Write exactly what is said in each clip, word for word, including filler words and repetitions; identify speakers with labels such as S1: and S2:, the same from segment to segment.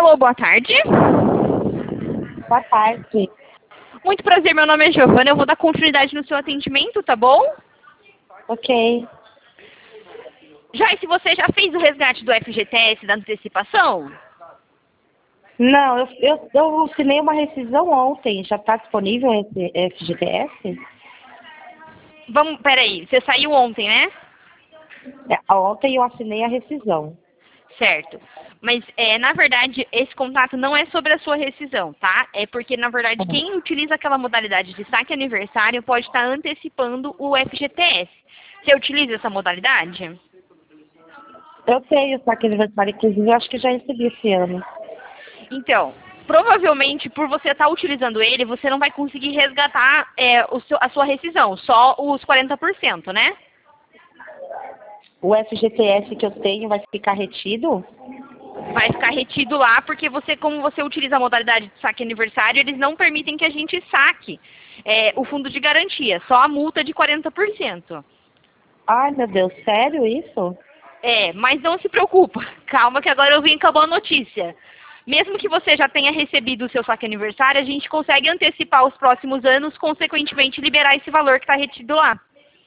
S1: Alô, boa tarde.
S2: Boa tarde.
S1: Muito prazer, meu nome é Giovana, eu vou dar continuidade no seu atendimento, tá bom?
S2: Ok.
S1: Joyce, você já fez o resgate do F G T S da antecipação?
S2: Não, eu, eu, eu assinei uma rescisão ontem. Já está disponível esse F G T S?
S1: Vamos, peraí, você saiu ontem, né?
S2: É, ontem eu assinei a rescisão.
S1: Certo. Mas, é, na verdade, esse contato não é sobre a sua rescisão, tá? É porque, na verdade, quem utiliza aquela modalidade de saque aniversário pode estar antecipando o F G T S. Você utiliza essa modalidade?
S2: Eu tenho saque aniversário, inclusive, eu acho que já recebi esse ano.
S1: Então, provavelmente, por você estar utilizando ele, você não vai conseguir resgatar é, o seu, a sua rescisão, só os quarenta por cento, né?
S2: O F G T S que eu tenho vai ficar retido?
S1: Vai ficar retido lá, porque você, como você utiliza a modalidade de saque aniversário, eles não permitem que a gente saque é, o fundo de garantia, só a multa de quarenta por cento.
S2: Ai, meu Deus, sério isso?
S1: É, mas não se preocupa, calma que agora eu vim com a boa notícia. Mesmo que você já tenha recebido o seu saque aniversário, a gente consegue antecipar os próximos anos, consequentemente liberar esse valor que está retido lá.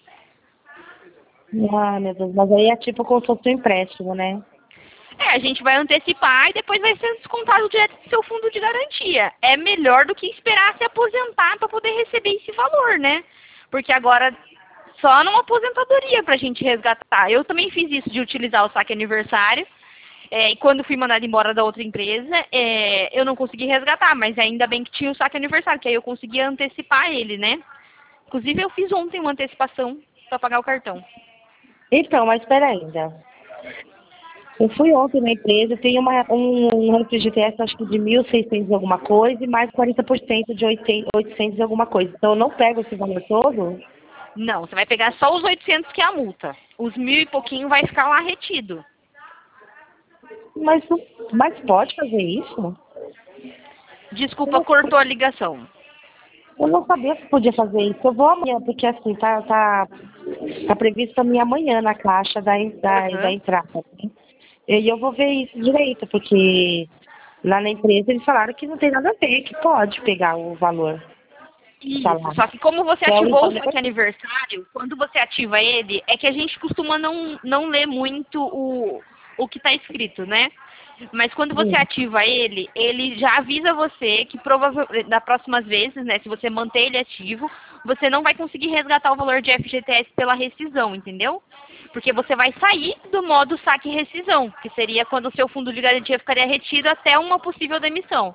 S2: Ai, meu Deus, mas aí é tipo como se fosse um empréstimo, né?
S1: É, a gente vai antecipar e depois vai ser descontado direto do seu fundo de garantia. É melhor do que esperar se aposentar para poder receber esse valor, né? Porque agora só numa aposentadoria para a gente resgatar. Eu também fiz isso de utilizar o saque aniversário. É, e quando fui mandada embora da outra empresa, é, eu não consegui resgatar, mas ainda bem que tinha o saque aniversário, que aí eu conseguia antecipar ele, né? Inclusive eu fiz ontem uma antecipação para pagar o cartão.
S2: Então, mas espera ainda. Eu fui ontem na empresa, tem uma, um, um F G T S acho que de mil e seiscentos alguma coisa e mais quarenta por cento de oitocentos alguma coisa. Então eu não pego esse valor todo?
S1: Não, você vai pegar só os oitocentos que é a multa. Os mil e pouquinho vai ficar lá retido.
S2: Mas, não- mas pode fazer isso? Eu
S1: Desculpa,
S2: não,
S1: cortou a ligação.
S2: eu não sabia que podia fazer isso. Eu vou amanhã, porque assim, tá, tá, tá previsto pra mim amanhã na caixa da, en- da, da
S1: Uhum.
S2: entrada. Né? E eu vou ver isso direito, porque lá na empresa eles falaram que não tem nada a ver, que pode pegar o valor que tá
S1: Isso,
S2: lá.
S1: só que como você
S2: Que é o
S1: ativou o
S2: valor.
S1: saque aniversário, quando você ativa ele, é que a gente costuma não, não ler muito o, o que está escrito, né? Mas quando você
S2: Hum.
S1: ativa ele, ele já avisa você que provavelmente, das próximas vezes, né, se você manter ele ativo, você não vai conseguir resgatar o valor de F G T S pela rescisão, entendeu? Porque você vai sair do modo saque rescisão, que seria quando o seu fundo de garantia ficaria retido até uma possível demissão.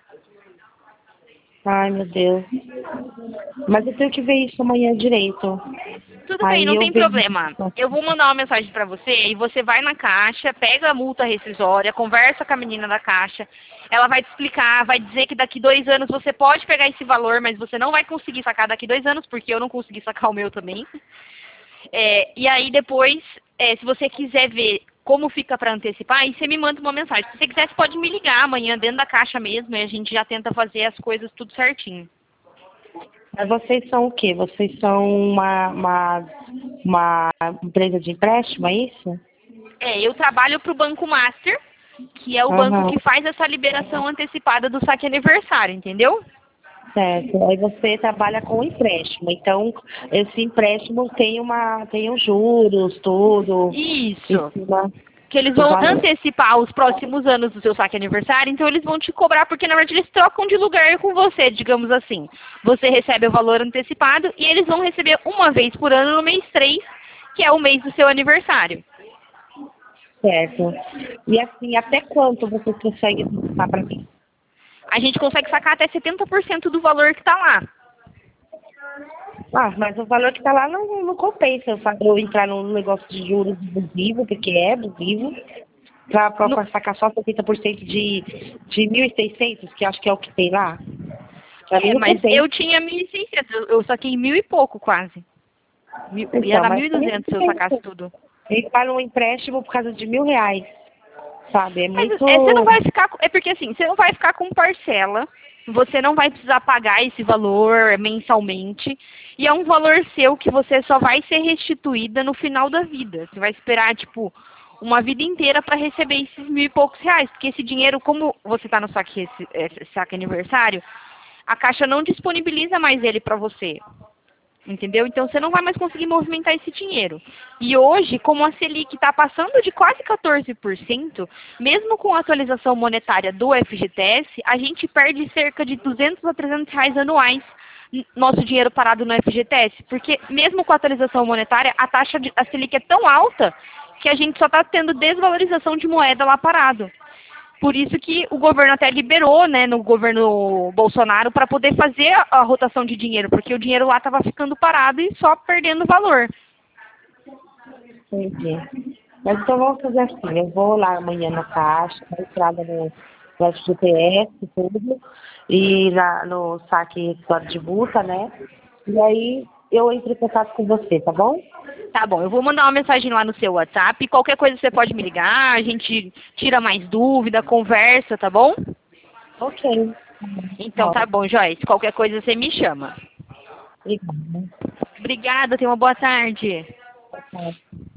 S2: Ai, meu Deus. Mas eu tenho que ver isso amanhã direito.
S1: Tudo bem,
S2: Aí
S1: não
S2: eu
S1: tem
S2: vejo.
S1: problema. Eu vou mandar uma mensagem pra você e você vai na caixa, pega a multa rescisória, conversa com a menina da caixa. Ela vai te explicar, vai dizer que daqui dois anos você pode pegar esse valor, mas você não vai conseguir sacar daqui dois anos, porque eu não consegui sacar o meu também. É, e aí depois, é, se você quiser ver como fica para antecipar, aí você me manda uma mensagem. Se você quiser, você pode me ligar amanhã dentro da caixa mesmo e a gente já tenta fazer as coisas tudo certinho.
S2: Mas vocês são o quê? Vocês são uma, uma, uma empresa de empréstimo, é isso?
S1: É, eu trabalho para o Banco Master, que é o banco
S2: Aham,
S1: que faz essa liberação antecipada do saque aniversário, entendeu?
S2: certo. Aí você trabalha com empréstimo. Então, esse empréstimo tem uma, tem os juros, tudo, em
S1: Isso.
S2: cima
S1: Que eles
S2: do
S1: vão
S2: valor.
S1: antecipar os próximos anos do seu saque aniversário, então eles vão te cobrar, porque na verdade eles trocam de lugar com você, digamos assim. Você recebe o valor antecipado e eles vão receber uma vez por ano no mês três, que é o mês do seu aniversário.
S2: Certo. E assim, até quanto você consegue passar para mim?
S1: A gente consegue sacar até setenta por cento do valor que está lá.
S2: Ah, mas o valor que está lá não, não compensa eu, fa- eu entrar num negócio de juros abusivo, porque é abusivo,
S1: No-
S2: para sacar só setenta por cento de, de mil e seiscentos, que acho que é o que tem lá. Para mim
S1: É,
S2: não
S1: mas
S2: compensa.
S1: eu tinha mil e seiscentos, eu eu saquei mil e pouco quase. Mil- Ia
S2: Então,
S1: dar
S2: mas
S1: mil e
S2: para mim
S1: duzentos
S2: não
S1: se eu sacasse
S2: compensa.
S1: tudo.
S2: Entrar num empréstimo por causa de mil reais, sabe? É
S1: Mas
S2: muito...
S1: é, você não vai ficar, com- é porque assim, você não vai ficar com parcela, você não vai precisar pagar esse valor mensalmente, e é um valor seu que você só vai ser restituída no final da vida. Você vai esperar, tipo, uma vida inteira para receber esses mil e poucos reais. Porque esse dinheiro, como você está no saque, esse, saque aniversário, a Caixa não disponibiliza mais ele para você. Entendeu? Então, você não vai mais conseguir movimentar esse dinheiro. E hoje, como a Selic está passando de quase quatorze por cento, mesmo com a atualização monetária do F G T S, a gente perde cerca de duzentos a trezentos reais anuais nosso dinheiro parado no F G T S. Porque mesmo com a atualização monetária, a taxa de a Selic é tão alta que a gente só está tendo desvalorização de moeda lá parado. Por isso que o governo até liberou, né, no governo Bolsonaro, para poder fazer a, a rotação de dinheiro, porque o dinheiro lá estava ficando parado e só perdendo valor.
S2: Entendi. Mas então vamos fazer assim, eu vou lá amanhã na Caixa, na entrada no, no F G T S e tudo, e na, no saque fora de multa, né? E aí eu entro em contato com você, tá bom?
S1: Tá bom, eu vou mandar uma mensagem lá no seu WhatsApp. Qualquer coisa você pode me ligar, a gente tira mais dúvida, conversa, tá bom?
S2: Ok.
S1: Então tá bom, Joyce. Qualquer coisa você me chama.
S2: Obrigada.
S1: Obrigada, tenha uma boa tarde.
S2: Boa tarde.